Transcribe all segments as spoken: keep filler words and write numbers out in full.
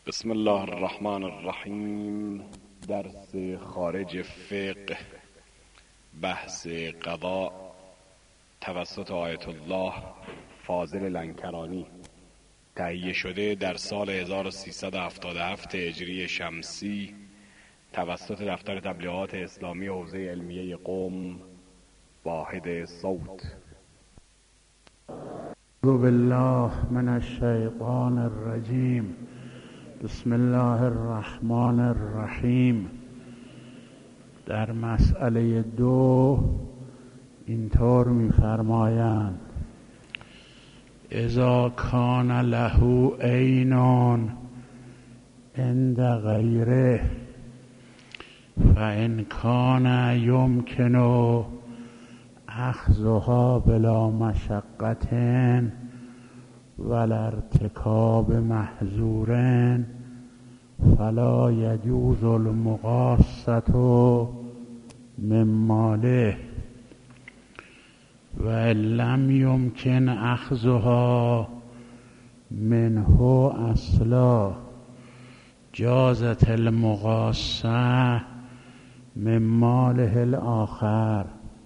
بسم الله الرحمن الرحیم. درس خارج فقه، بحث قضا توسط آیت الله فاضل لنکرانی، تهیه شده در سال هزار و سیصد و هفتاد و هفت هجری شمسی توسط دفتر تبلیغات اسلامی حوزه علمیه قم، واحد صوت. اعوذ بالله من الشیطان الرجیم. بسم الله الرحمن الرحیم. در مسئله دو اینطور می‌فرمایند: اذا کان له عین عند غیره فإن کان یمکن اخذها بلا مشقة ولا ارتکاب محظور فلا یجوز المغاصة من ماله و ان لم یمکن اخذها منه اصلا جازت المغاصة من ماله الآخر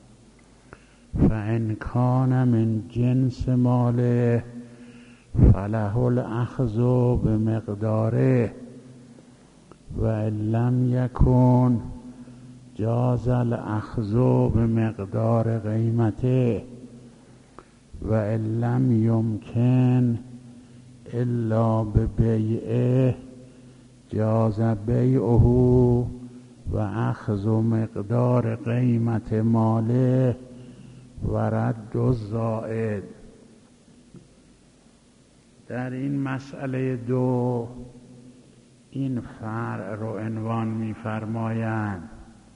فإن كان من جنس ماله فله الأخذ بمقداره وإن لم يكن جاز الأخذ بمقدار قيمته وإن لم يمكن إلا ببيعه جاز بيعه وأخذ مقدار قيمة ماله و رد الزائد. در این مسئله دو این فرع رو عنوان می‌فرمایند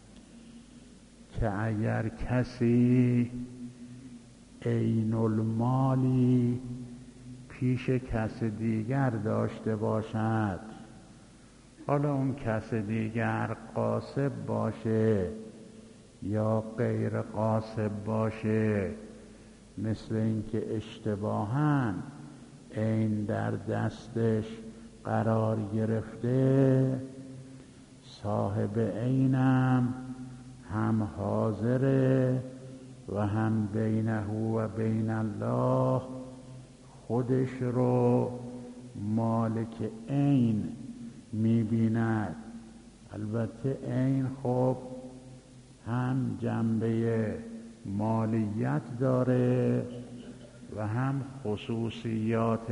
که اگر کسی عین المالی پیش کس دیگر داشته باشد، حالا اون کس دیگر غاصب باشه یا غیر غاصب باشه، مثل اینکه اشتباهاً عین در دستش قرار گرفته، صاحب عینم هم حاضره و هم بینه و بین الله خودش رو مالک عین می‌بیند. البته عین خب هم جنبه مالیت داره و هم خصوصیات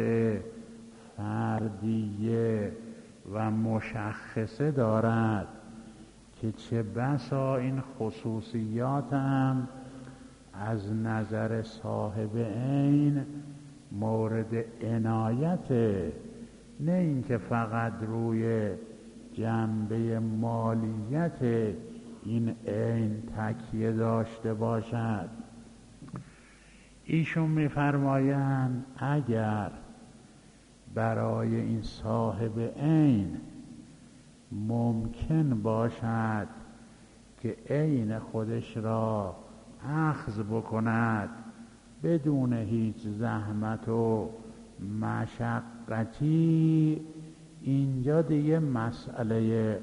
فردیه و مشخصه دارد که چه بسا این خصوصیات هم از نظر صاحب عین مورد عنایته، نه اینکه فقط روی جنبه مالیت این عین تکیه داشته باشد. ایشون می‌فرمایند اگر برای این صاحب عین ممکن باشد که عین خودش را اخذ بکند بدون هیچ زحمت و مشقتی، اینجا دیگه مسئله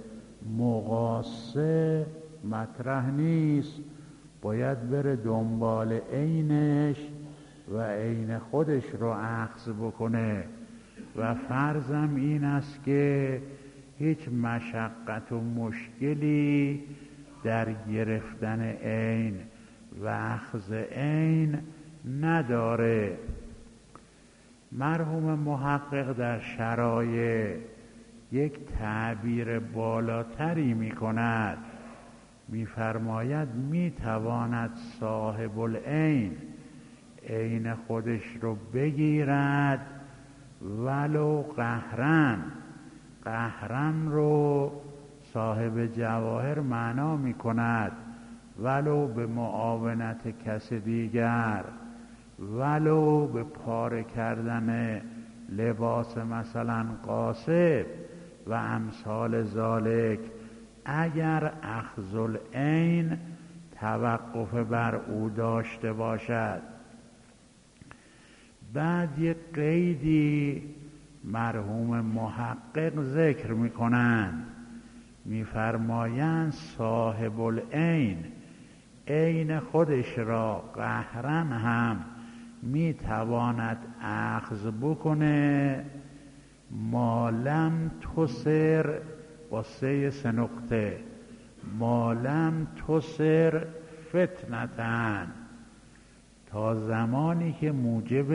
مغاصه مطرح نیست، باید بره دنبال عینش و عین خودش رو اخذ بکنه و فرضم این است که هیچ مشقت و مشکلی در گرفتن عین و اخذ عین نداره. مرحوم محقق در شرایع یک تعبیر بالاتری می کند، می فرماید می تواند صاحب العین عین خودش رو بگیرد ولو قهرن. قهرن رو صاحب جواهر معنا می کند ولو به معاونت کس دیگر، ولو به پاره کردن لباس مثلا غاصب و امثال ذالک، اگر اخذ العین توقف بر او داشته باشد. بعد یک قیدی مرحوم محقق ذکر میکنند، میفرمایند صاحب العین عین خودش را قهرا هم میتواند اخذ بکنه ما لم تسر با سه سه نقطه ما لم تسر فتنتن، تا زمانی که موجب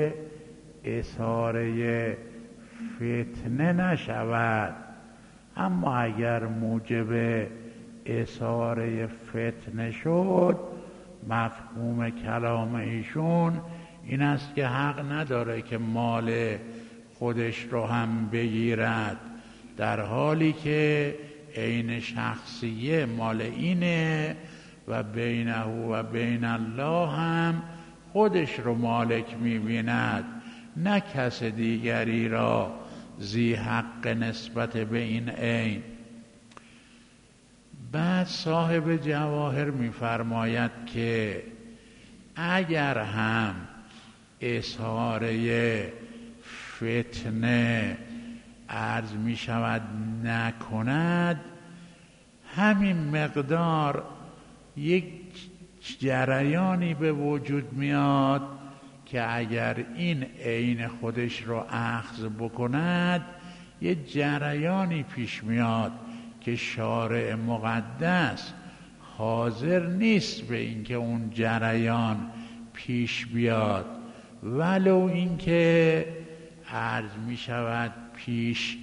اثاره فتنه نشود. اما اگر موجب اثاره فتنه شد، مفهوم کلام ایشون این است که حق نداره که مال خودش رو هم بگیرد، در حالی که عین شخصیه مال اینه و بینه و بین الله هم خودش رو مالک می‌بیند، نه کس دیگری را ذی حق نسبت به این عین. بعد صاحب جواهر می‌فرماید که اگر هم اظهاره فتنه عرض می شود نکند، همین مقدار یک جریانی به وجود میاد که اگر این عین خودش رو اخذ بکند، یک جریانی پیش میاد که شارع مقدس حاضر نیست به اینکه اون جریان پیش بیاد، ولو اینکه عرض می شود پیش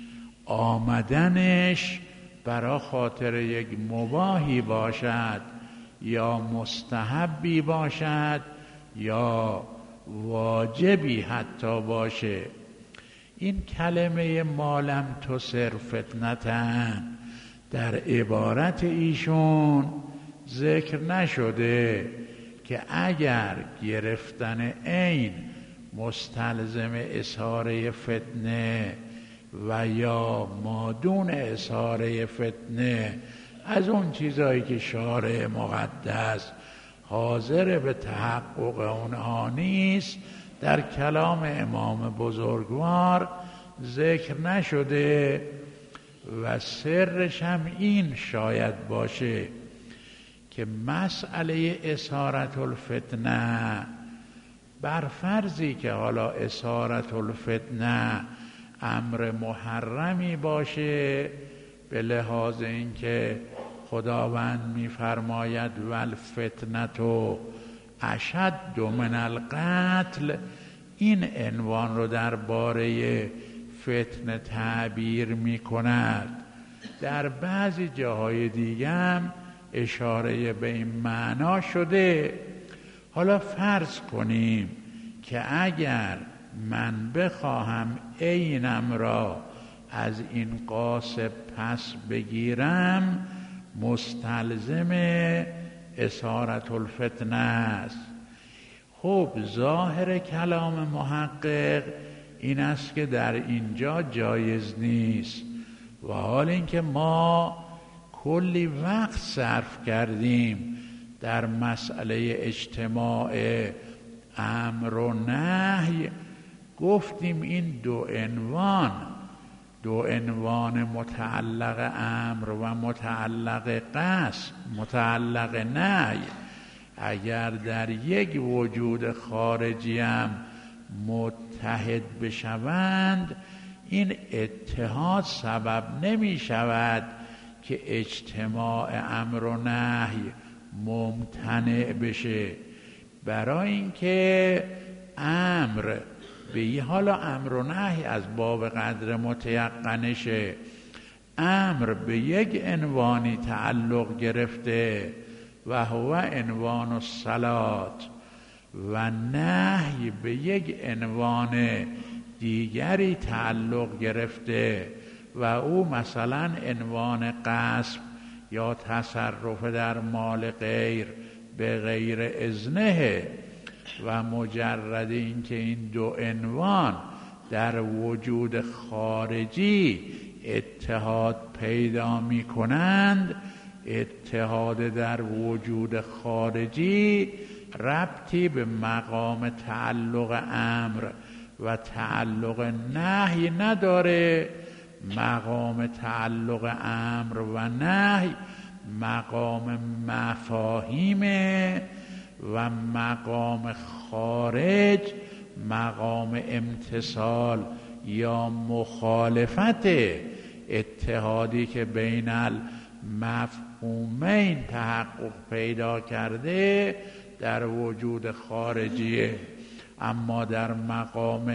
آمدنش برای خاطر یک مباحی باشد یا مستحبی باشد یا واجبی حتی باشه. این کلمه مالم تسر فتنتن در عبارت ایشون ذکر نشده که اگر گرفتن عین مستلزم اظهار فتنه و یا مادون اظهار فتنه از اون چیزایی که شارع مقدس حاضر به تحقق اونها نیست، در کلام امام بزرگوار ذکر نشده و سرش هم این شاید باشه که مسئله اظهارت الفتنه بر فرضی که حالا اظهارت الفتنه امر محرمی باشه، به لحاظ اینکه خداوند میفرماید والفتنة اشد من القتل، این عنوان رو درباره فتنه تعبیر میکند. در بعضی جاهای دیگه هم اشاره به این معنا شده. حالا فرض کنیم که اگر من بخواهم عینم را از این قاصد پس بگیرم، مستلزم اظهارت الفتنه است. خب ظاهر کلام محقق این است که در اینجا جایز نیست، و حال اینکه ما کلی وقت صرف کردیم در مسئله اجتماع امر و نهی، گفتیم این دو عنوان دو عنوان متعلق امر و متعلق قصد متعلق نهی اگر در یک وجود خارجی هم متحد بشوند، این اتحاد سبب نمی شود که اجتماع امر و نهی ممتنع بشه. برای اینکه امر به حالا امر و نهی از باب قدر متیقنشه، امر به یک عنوانی تعلق گرفته و هو عنوان الصلات، و نهی به یک عنوان دیگری تعلق گرفته و او مثلا عنوان غصب یا تصرف در مال غیر به غیر اذنه، و مجرد اینکه این دو عنوان در وجود خارجی اتحاد پیدا می کنند، اتحاد در وجود خارجی ربطی به مقام تعلق امر و تعلق نهی نداره. مقام تعلق امر و نهی مقام مفاهیمه و مقام خارج مقام امتصال یا مخالفت. اتحادی که بین المفهومین تحقق پیدا کرده در وجود خارجیه، اما در مقام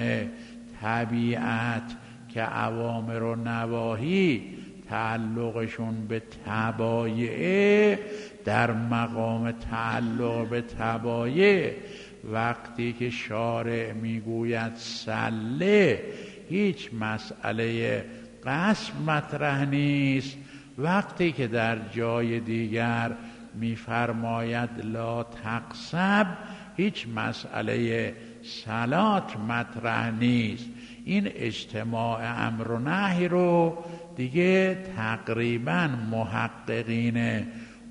طبیعت که اوامر و نواهی تعلقشون به تبایع، در مقام تعلق به تبایع وقتی که شارع میگوید سله هیچ مسئله قصد مطرح نیست، وقتی که در جای دیگر میفرماید لا تقصب هیچ مسئله صلات مطرح نیست. این اجتماع امر و نهی رو دیگه تقریبا محققین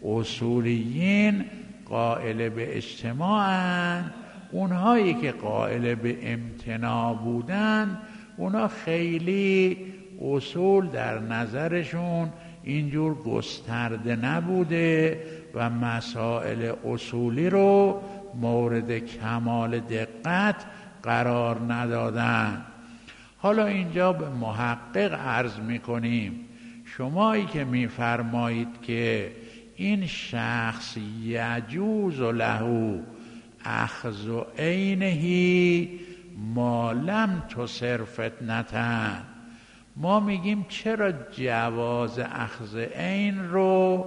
اصولیین قائل به اجتماعن. اونهایی که قائل به امتناع بودن اونا خیلی اصول در نظرشون اینجور گسترده نبوده و مسائل اصولی رو مورد کمال دقت قرار ندادن. حالا اینجا به محقق عرض میکنیم شمایی که میفرمایید که این شخص یجوز له اخذ عینه ما لم تصر فتنة، ما میگیم چرا جواز اخذ عین رو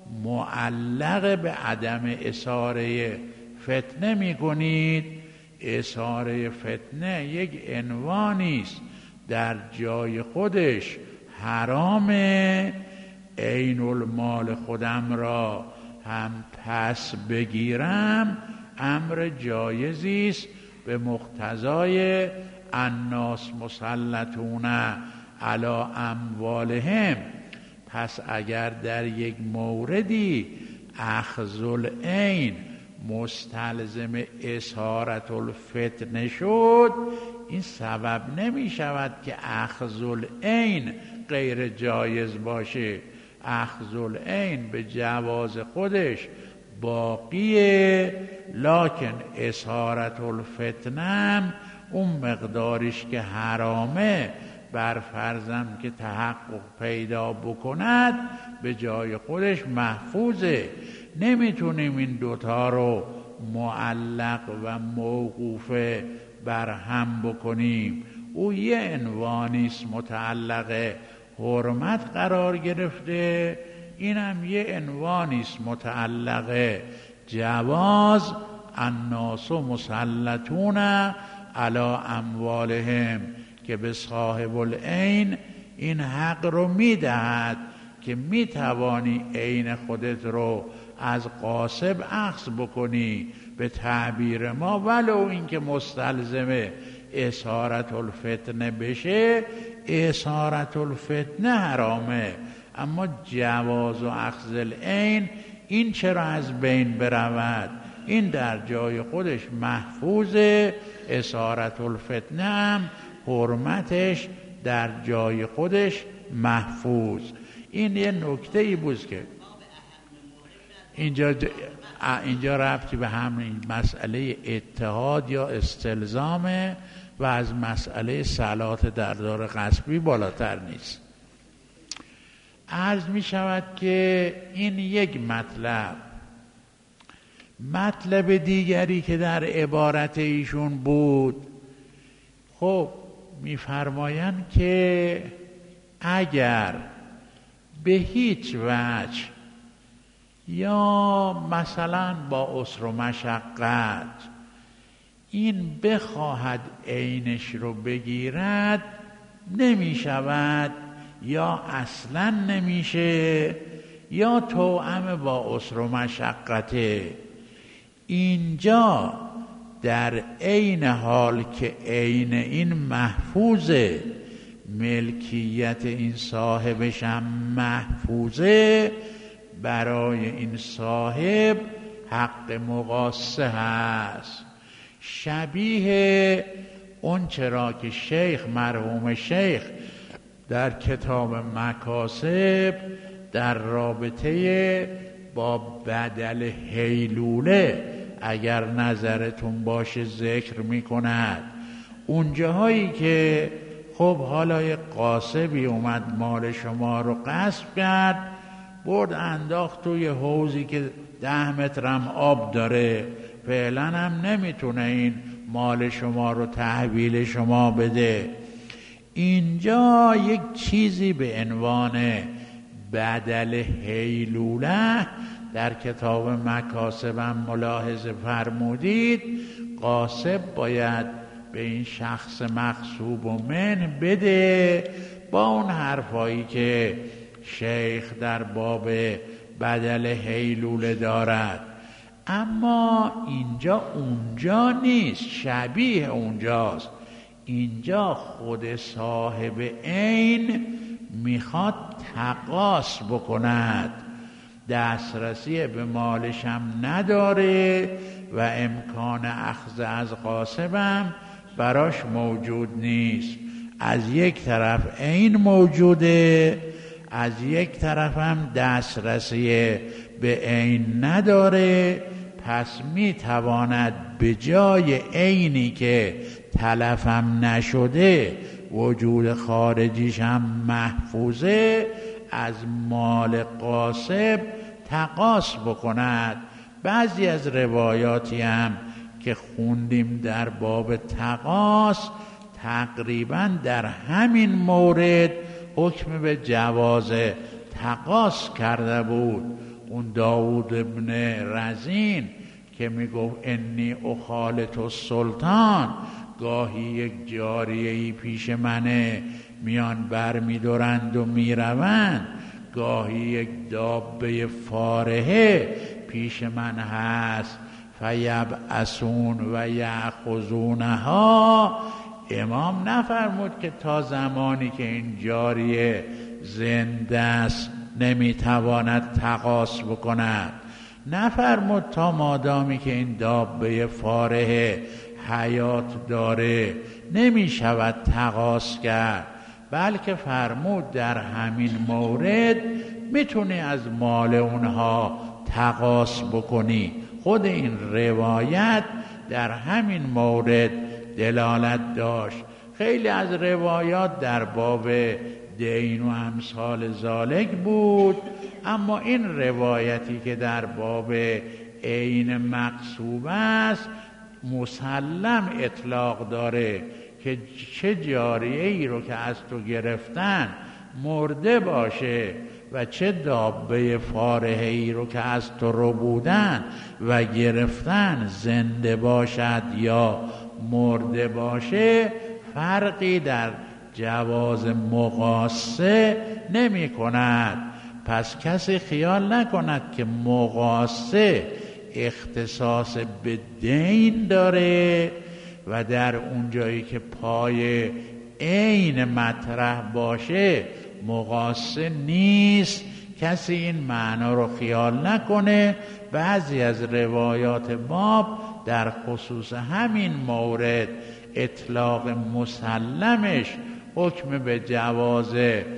معلق به عدم اثاره فتنه میکنید؟ اثاره فتنه یک عنوانی است در جای خودش حرامه. عین المال خودم را هم پس بگیرم امر جایزی است به مقتضای الناس مسلطون علی اموالهم. پس اگر در یک موردی اخذ العین مستلزم اثارت الفتنه شد، این سبب نمی شود که اخذ العین غیر جایز باشه. اخذ العین به جواز خودش باقیه، لکن اثارت الفتنه اون مقدارش که حرامه بر فرضم که تحقق پیدا بکند به جای خودش محفوظه. نمیتونیم این دوتا رو معلق و موقوف بر هم بکنیم. او یه عنوانیست متعلق حرمت قرار گرفته، اینم یه عنوانیست متعلق جواز الناس مسلطون علی اموالهم که به صاحب العین این حق رو میدهد که میتوانی عین خودت رو از غاصب اخذ بکنی به تعبیر ما، ولو اینکه مستلزم اثارت الفتنه بشه. اثارت الفتنه حرامه، اما جواز و اخذ العین این چرا از بین برود؟ این در جای خودش محفوظه. اثارت الفتنه هم حرمتش در جای خودش محفوظ. این یه نکته ای بود که اینجا اینجا ربطی به همین مسئله اتحاد یا استلزامه و از مسئله صلات در دار غصبی بالاتر نیست. عرض می شود که این یک مطلب. مطلب دیگری که در عبارت ایشون بود، خب می‌فرمایند که اگر به هیچ وجه یا مثلا با عسر و مشقت این بخواهد عینش رو بگیرد نمی شود، یا اصلا نمیشه، یا توأم با عسر و مشقته. اینجا در عین حال که عین این محفوظه، ملکیت این صاحبش هم محفوظه، برای این صاحب حق مقاصه هست. شبیه اون چرا که شیخ مرحوم شیخ در کتاب مکاسب در رابطه با بدل هیلوله اگر نظرتون باشه ذکر میکند. اونجاهایی که خب حالا یک قاصبی اومد مال شما رو غصب کرد، برد انداخت توی حوضی که ده مترم آب داره، فعلا هم نمیتونه این مال شما رو تحویل شما بده. اینجا یک چیزی به عنوان بدل هیلوله در کتاب مکاسبم ملاحظه فرمودید. قاصب باید به این شخص مغصوب و من بده با اون حرفایی که شیخ در باب بدل هیلوله دارد. اما اینجا اونجا نیست، شبیه اونجاست. اینجا خود صاحب عین میخواد تقاص بکند، دسترسی به مالش هم نداره و امکان اخذ از قاصبم براش موجود نیست. از یک طرف عین موجوده، از یک طرف هم دسترسی به عین نداره. پس میتواند به جای عینی که تلفم نشده وجود خارجیش هم محفوظه از مال قاصب تقاص بکند. بعضی از روایاتی هم که خوندیم در باب تقاص تقریبا در همین مورد حکم به جواز تقاص کرده بود. اون داود ابن رزین که میگفت انی اخالط السلطان، گاهی یک جاریه‌ای پیش منه میان بر میدارند و میروند، گاهی یک دابه فارهه پیش من هست فیبعثون و یأخذونها. امام نفرمود که تا زمانی که این جاریه زنده است نمیتواند تقاص بکند، نفرمود تا مادامی که این دابه فارهه حیات داره نمیشود تقاص کرد، بلکه فرمود در همین مورد میتونی از مال اونها تقاص بکنی. خود این روایت در همین مورد دلالت داشت. خیلی از روایات در باب دین و امثال ذالک بود، اما این روایتی که در باب عین مقصوب است مسلم اطلاق داره که چه جاریه ای رو که از تو گرفتن مرده باشه و چه دابه فارهه ای رو که از تو رو بودن و گرفتن زنده باشد یا مرده باشه فرقی در جواز مقاصه نمی کند. پس کسی خیال نکند که مقاصه اختصاص به دین داره و در اون جایی که پای عین مطرح باشه مقاصه نیست. کسی این معنا رو خیال نکنه. بعضی از روایات باب در خصوص همین مورد اطلاق مسلمش حکم به جواز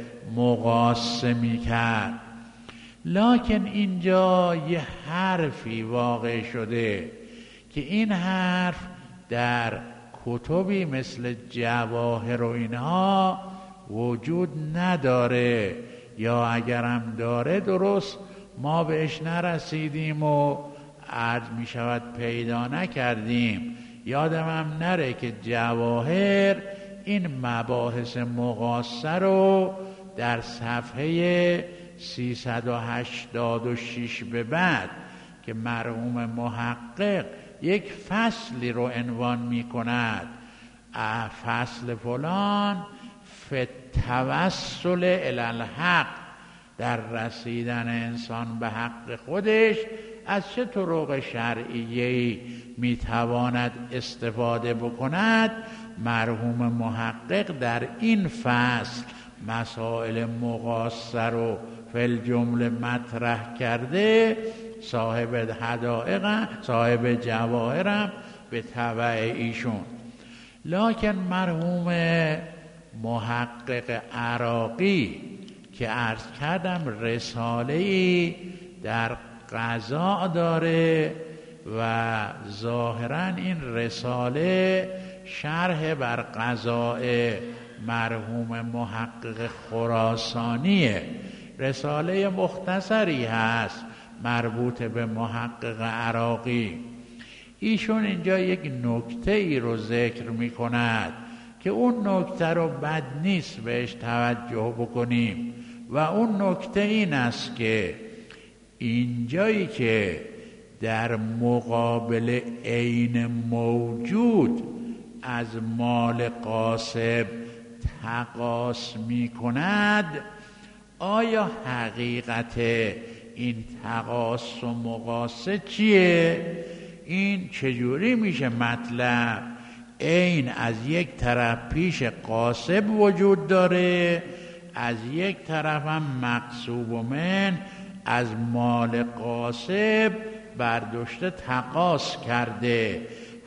مقاصه می کرد. لکن اینجا یه حرفی واقع شده که این حرف در کتبی مثل جواهر و اینها وجود نداره، یا اگرم داره درست ما بهش نرسیدیم و عرض می شود پیدا نکردیم. یادمم نره که جواهر این مباحث مقاصه رو در صفحه سیصد و هشتاد و شش به بعد که مرحوم محقق یک فصلی رو عنوان می کند، فصل فلان فتوسل الی الحق، در رسیدن انسان به حق خودش از چه طرق شرعیه‌ای میتواند استفاده بکند. مرحوم محقق در این فصل مسائل مقاصه رو فی الجمله مطرح کرده. صاحب حدائق صاحب جواهرم به تبع ایشون. لکن مرحوم محقق عراقی که عرض کردم رساله‌ای در قضا داره و ظاهراً این رساله شرح بر قضاء مرحوم محقق خراسانیه. رساله مختصری هست مربوط به محقق عراقی. ایشون اینجا یک نکته ای رو ذکر می کند که اون نکته رو بد نیست بهش توجه بکنیم و اون نکته این است که اینجایی که در مقابل عین موجود از مال غاصب تقاص می کند، آیا حقیقت این تقاص و مقاصه چیه؟ این چجوری میشه مطلب؟ عین از یک طرف پیش غاصب وجود داره، از یک طرف هم مغصوب من از مال غاصب برداشته تقاص کرده.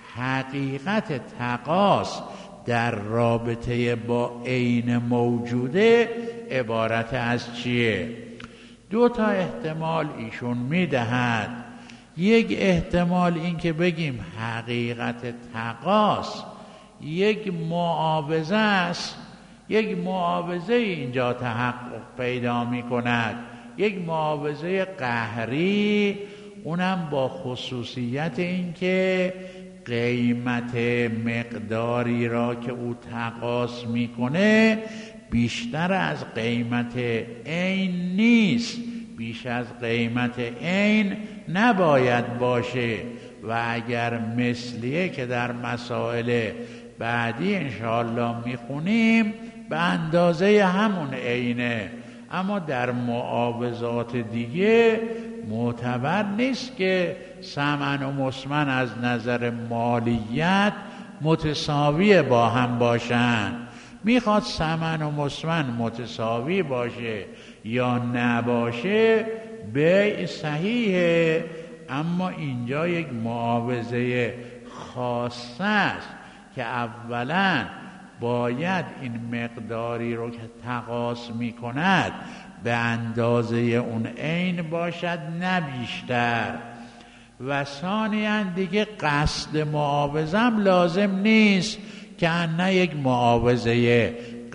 حقیقت تقاص در رابطه با عین موجوده عبارت از چیه؟ دو تا احتمال ایشون میدهد. یک احتمال این که بگیم حقیقت تقاص یک معاوضه است، یک معاوضه اینجا تحقق پیدا می کند، یک معاوضه قهری، اونم با خصوصیت این که قیمت مقداری را که او تقاص میکنه بیشتر از قیمت عین نیست، بیش از قیمت عین نباید باشه و اگر مثلیه که در مسائل بعدی انشاءالله میخونیم به اندازه همون عینه، اما در معاوضات دیگه معتبر نیست که ثمن و مسمن از نظر مالیت متساوی با هم باشن. میخواد ثمن و مسمن متساوی باشه یا نباشه بیع صحیحه، اما اینجا یک معاوضه خاصه است که اولا باید این مقداری رو که تقاص می کند به اندازه اون عین باشد نه بیشتر، و ثانیاً دیگه قصد معاوضم لازم نیست که نه یک معاوضه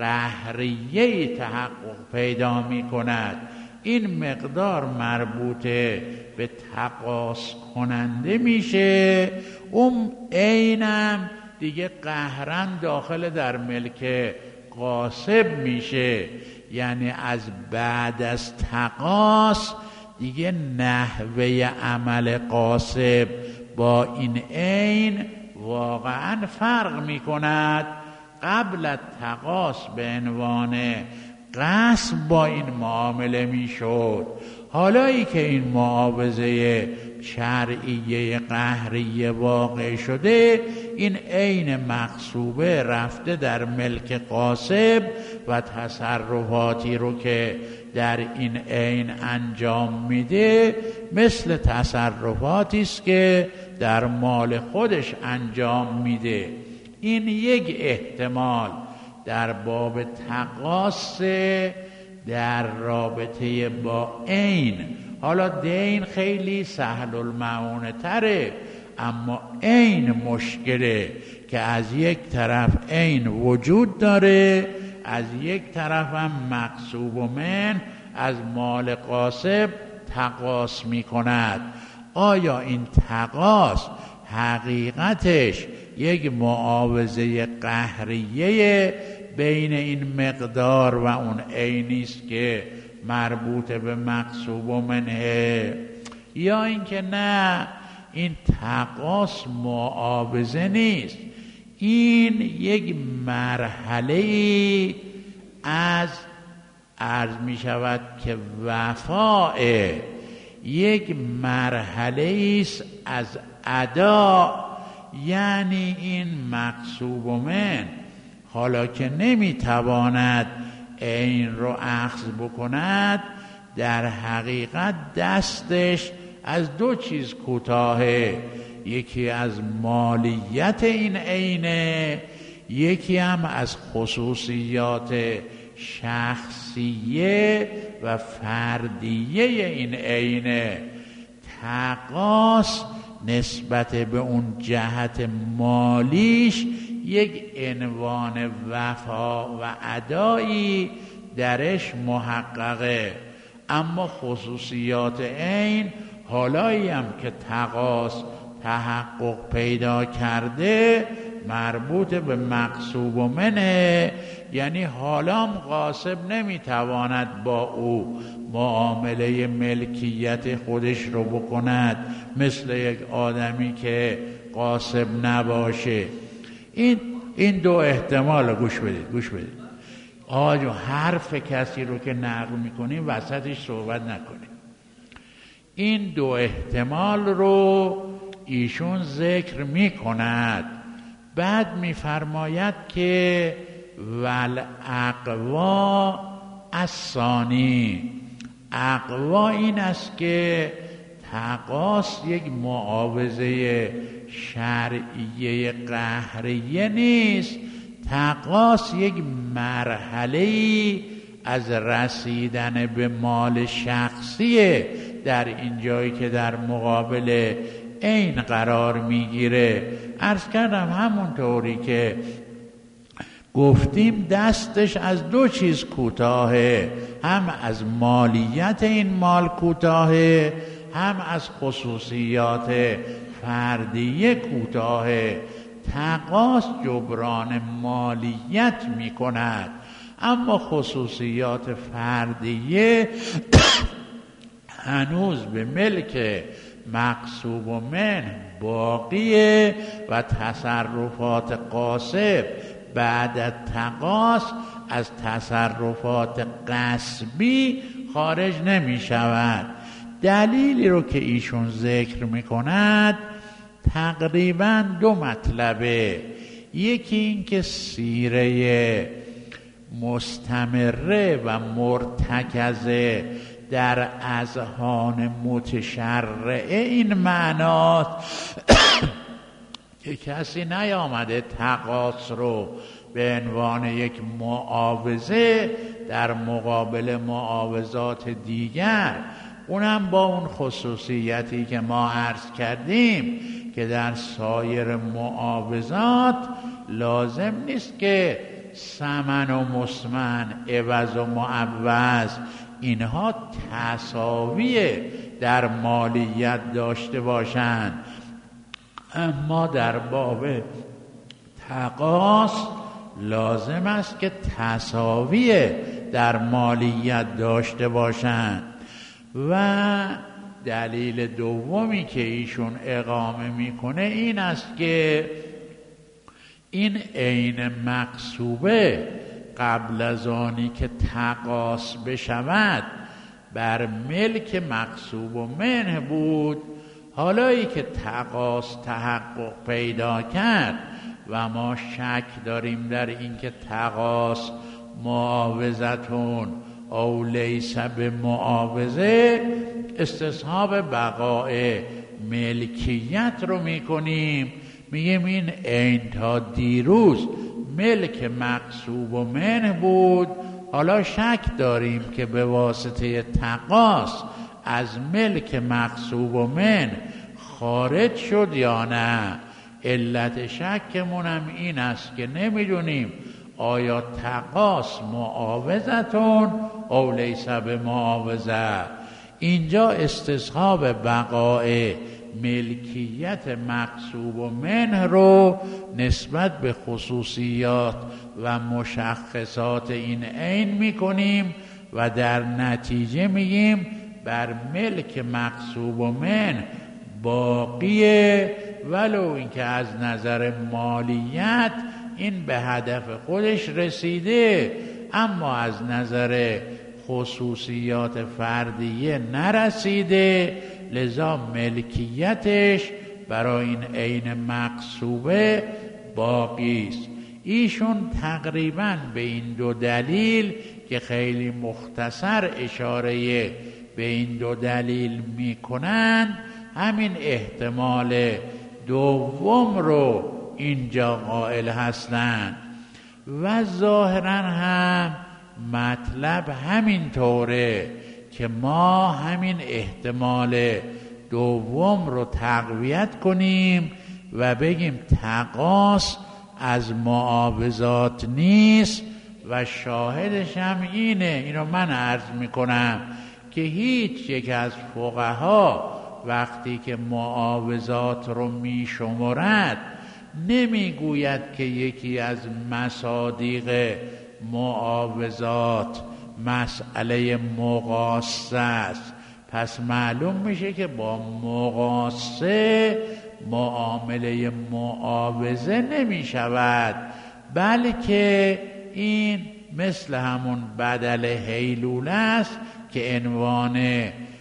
قهریه تحقق پیدا می کند. این مقدار مربوط به تقاص کننده میشه، اون عینم دیگه قهرن داخل در ملک غاصب میشه، یعنی از بعد از تقاص دیگه نحوه عمل غاصب با این عین واقعا فرق میکند. قبل از تقاص به عنوان غصب با این معامله میشد، حالایی که این معاوضه شرعیه قهریه واقع شده، این عین مغصوبه رفته در ملک غاصب و تصرفاتی رو که در این عین انجام میده مثل تصرفاتی است که در مال خودش انجام میده. این یک احتمال در باب تقاص در رابطه با عین. حالا دین خیلی سهل المعونه تره، اما عین مشکله که از یک طرف عین وجود داره، از یک طرف هم مغصوب من از مال غاصب تقاص می کند. آیا این تقاص حقیقتش یک معاوضه قهریه بین این مقدار و اون عینی است که مربوط به مغصوب منه، یا اینکه نه این تقاص معاوضه نیست، این یک مرحله از عرض می شود که وفاء، یک مرحله است از ادا. یعنی این مغصوب من حالا که نمی تواند عین رو اخذ بکند، در حقیقت دستش از دو چیز کوتاهه، یکی از مالیت این عینه، یکی هم از خصوصیات شخصیه و فردیه این عینه. تقاص نسبت به اون جهت مالیش یک عنوان وفا و ادایی درش محققه، اما خصوصیات عین حالایی هم که تقاص تحقق پیدا کرده مربوط به مغصوب و منه، یعنی حالا غاصب نمیتواند با او معامله ملکیت خودش رو بکند مثل یک آدمی که غاصب نباشه. این این دو احتمال گوش بدید گوش بدید آجو حرف کسی رو که نقل میکنیم وسطش صحبت نکنیم. این دو احتمال رو ایشون ذکر میکند، بعد میفرماید که ول اقوا الثانی، اقوا این است که تقاص یک معاوضه شرعیه قهریه نیست، تقاص یک مرحله‌ای از رسیدن به مال شخصیه در این جایی که در مقابل عین قرار میگیره. عرض کردم همونطوری که گفتیم دستش از دو چیز کوتاهه، هم از مالیت این مال کوتاهه، هم از خصوصیات فردیه کوتاهه. تقاص جبران مالیت می کند، اما خصوصیات فردیه هنوز به ملک مغصوب و من باقیه و تصرفات غاصب بعد از تقاص از تصرفات غصبی خارج نمی شود. دلیلی رو که ایشون ذکر می کند تقریبا دو مطلبه. یکی این که سیره مستمره و مرتکزه در اذهان متشرعه این معناست که کسی نیامده تقاص رو به عنوان یک معاوضه در مقابل معاوضات دیگر، اونم با اون خصوصیتی که ما عرض کردیم که در سایر معاوضات لازم نیست که ثمن و مسمن، عوض و معوض اینها تساویه در مالیت داشته باشند، اما در باب تقاص لازم است که تساویه در مالیت داشته باشند. و دلیل دومی که ایشون اقامه میکنه این است که این عین مغصوبه قبل از آنی که تقاص بشود بر ملک مغصوب و منه بود، حالایی که تقاص تحقق پیدا کرد و ما شک داریم در این که تقاص معاوضتون او لیس به معاوضه، استصحاب بقای ملکیت رو میکنیم، میگیم این عین تا دیروز ملک مغصوب و منه بود، حالا شک داریم که به واسطه تقاص از ملک مغصوب و من خارج شد یا نه. علت شکمونم این است که نمیدونیم آیا تقاص معاوضتون او لیس به معاوضه. اینجا استصحاب بقای ملکیت مغصوب و منه رو نسبت به خصوصیات و مشخصات این عین میکنیم و در نتیجه میگیم بر ملک مغصوب و من باقیه، ولو اینکه از نظر مالیت این به هدف خودش رسیده، اما از نظر خصوصیات فردیه نرسیده، لذا ملکیتش برای این عین مغصوبه باقی است. ایشون تقریبا به این دو دلیل که خیلی مختصر اشاره به این دو دلیل میکنند همین احتمال دوم رو اینجا قائل هستند و ظاهرا هم مطلب همین طوره که ما همین احتمال دوم رو تقویت کنیم و بگیم تقاص از معاوضات نیست و شاهدش هم اینه. اینو من عرض میکنم که هیچ یک از فقها وقتی که معاوضات رو میشمرد نمیگوید که یکی از مصادیق معاوضات مسئله مقاصه است. پس معلوم میشه که با مقاصه معامله معاوضه نمی شود، بلکه این مثل همون بدل حیلوله است که عنوان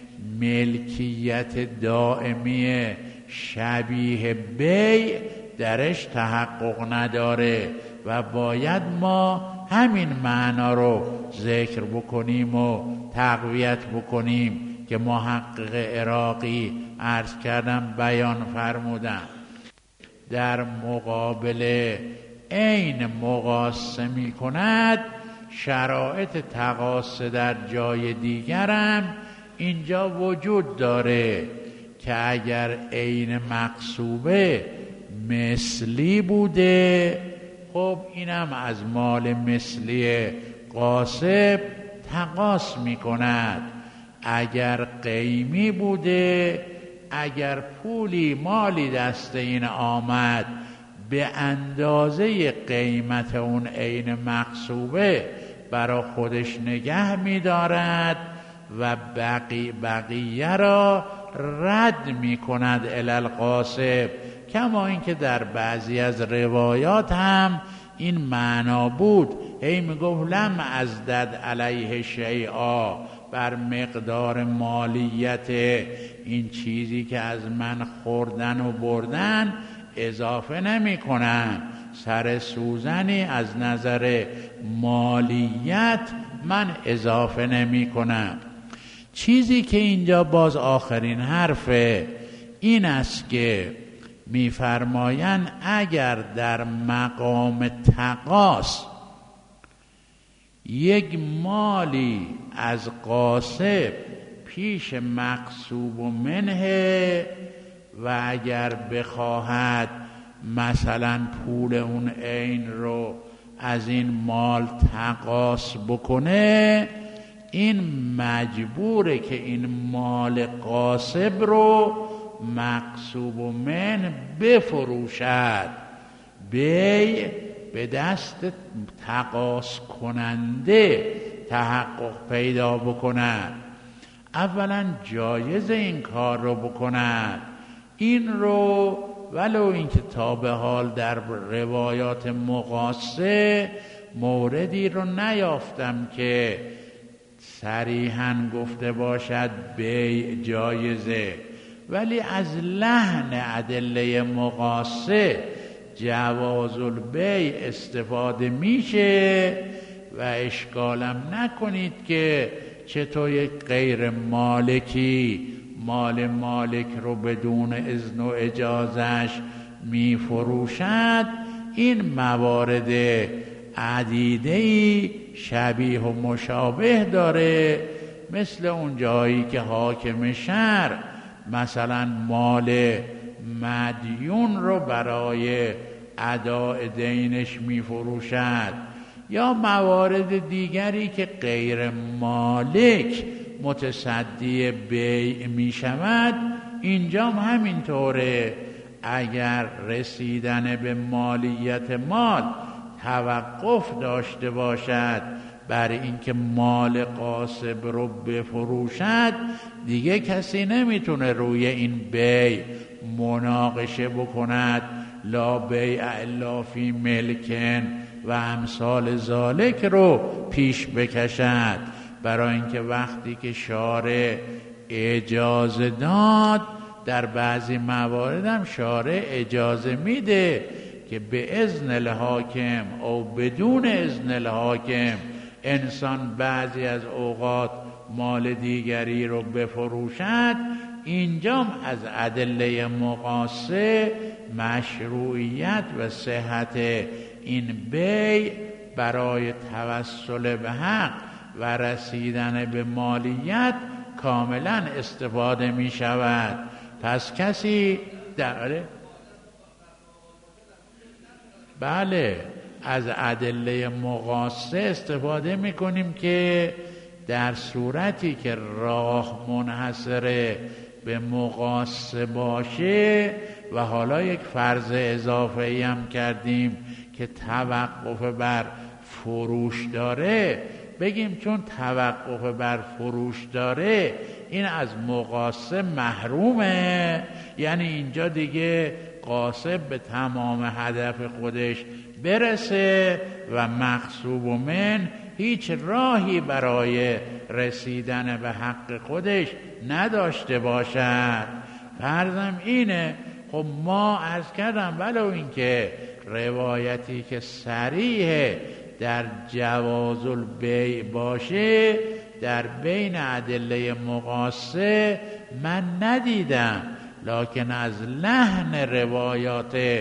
ملکیت دائمی شبیه بیع درش تحقق نداره و باید ما همین معنا رو ذکر بکنیم و تقویت بکنیم که محقق عراقی عرض کردم بیان فرمودن. در مقابل عین مقاسه می کند، شرایط تقاصه در جای دیگرم اینجا وجود داره که اگر عین مقصوبه مثلی بوده، خب اینم از مال مثلی قاسب تقاص می کند. اگر قیمی بوده، اگر پولی مالی دست این آمد به اندازه قیمت اون عین مقصوبه برا خودش نگه می دارد و بقی بقیه را رد می کند الی القاسب، کما اینکه در بعضی از روایات هم این معنا بود. هی می گفت لم ازدد علیه شیئا، بر مقدار مالیت این چیزی که از من خوردن و بردن اضافه نمی کنم، سر سوزنی از نظر مالیت من اضافه نمی کنم. چیزی که اینجا باز آخرین حرفه این است که می‌فرمایند اگر در مقام تقاص یک مالی از قاسب پیش مقصوب و منه و اگر بخواهد مثلا پول اون عین رو از این مال تقاص بکنه، این مجبوره که این مال قاسب رو مقصوب و من بفروشد، بیع به دست تقاص کننده تحقق پیدا بکند. اولا جایز این کار رو بکند. این رو ولو اینکه تا به حال در روایات مقاصه موردی رو نیافتم که صریحاً گفته باشد بیع جایزه، ولی از لحن ادله مقاصه جواز البیع استفاده میشه و اشکالم نکنید که چطور یک غیر مالکی مال مالک رو بدون اذن و اجازش می فروشد. این موارد عدیده‌ای شبیه و مشابه داره، مثل اون جایی که حاکم شهر مثلا مال مدیون رو برای اداء دینش می فروشد، یا موارد دیگری که غیر مالک متصدی بیع می شود. اینجا هم همینطوره. اگر رسیدن به مالیت مال توقف داشته باشد بر اینکه مال قاسب رو بفروشد، دیگه کسی نمیتونه روی این بیع مناقشه بکند لا بیع الا فی ملکن و امثال ذالک رو پیش بکشد، برای اینکه وقتی که شارع اجازه داد، در بعضی موارد هم شارع اجازه میده که به اذن الحاکم او بدون اذن الحاکم انسان بعضی از اوقات مال دیگری رو بفروشد. اینجام از ادله مقاصه مشروعیت و صحت این بیع برای توسل به حق و رسیدن به مالیت کاملا استفاده می شود. پس کسی در بله از ادله مقاصه استفاده می کنیم که در صورتی که راه منحصره به مقاصه باشه و حالا یک فرض اضافه ای هم کردیم که توقف بر فروش داره، بگیم چون توقف بر فروش داره این از مقاصه محرومه، یعنی اینجا دیگه قاصد به تمام هدف خودش برسه و مغصوب من هیچ راهی برای رسیدن به حق خودش نداشته باشد. فرضم اینه، خب ما عرض کردم ولو اینکه روایتی که صریح در جواز البیع باشه در بین ادله مقاصه من ندیدم، لکن از لحن روایات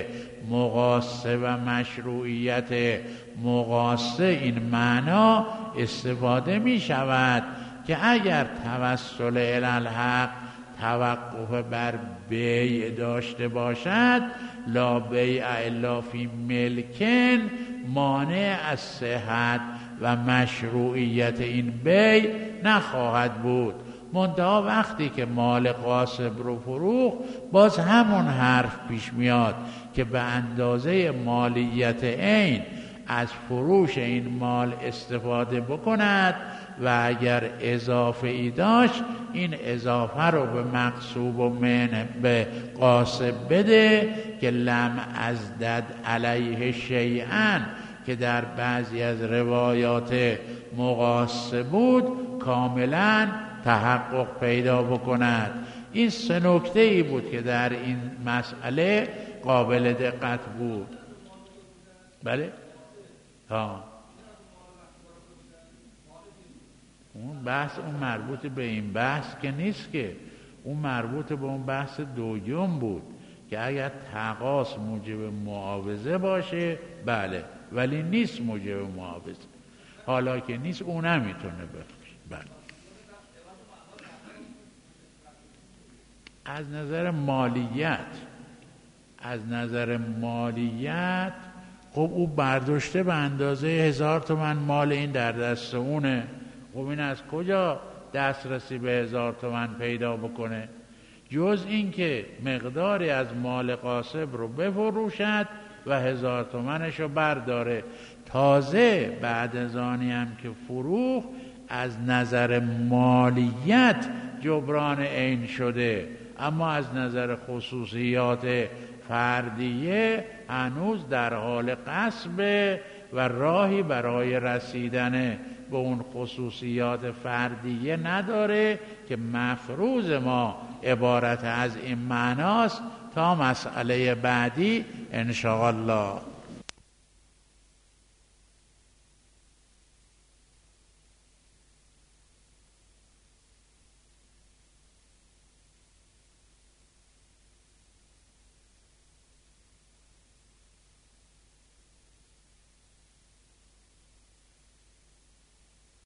مقاصه و مشروعیت مقاصه این معنا استفاده می شود که اگر توسل الی الحق توقف بر بیع داشته باشد، لا بیع الا فی ملکن، مانع از صحت و مشروعیت این بیع نخواهد بود. منتها وقتی که مال غاصب رو فروخت، باز همون حرف پیش میاد که به اندازه مالیت عین از فروش این مال استفاده بکند و اگر اضافه ای داشت این اضافه رو به مغصوب و من به غاصب بده که لم ازدد علیه شیئا، که در بعضی از روایات مقاصه بود کاملا تحقق پیدا بکند. این سه نکته ای بود که در این مسئله قابل دقت بود. بله؟ ها اون بحث اون مربوط به این بحث که نیست، که اون مربوط به اون بحث دوم بود که اگر تقاص موجب معاوضه باشه بله، ولی نیست موجب معاوضه. حالا که نیست اون هم میتونه بخشه. بله. از نظر مالیت از نظر مالیت خب او برداشته به اندازه هزار تومن مال این در دست اونه، خب این از کجا دسترسی به هزار تومن پیدا بکنه؟ جز این که مقداری از مال غاصب رو بفروشد و هزار تومنش رو برداره. تازه بعد از آنی هم که فروخ از نظر مالیت جبران عین شده، اما از نظر خصوصیات فردیه هنوز در حال غصب و راهی برای رسیدن به اون خصوصیات فردیه نداره که مفروض ما عبارت از این معناست. تا مسئله بعدی ان شاء الله.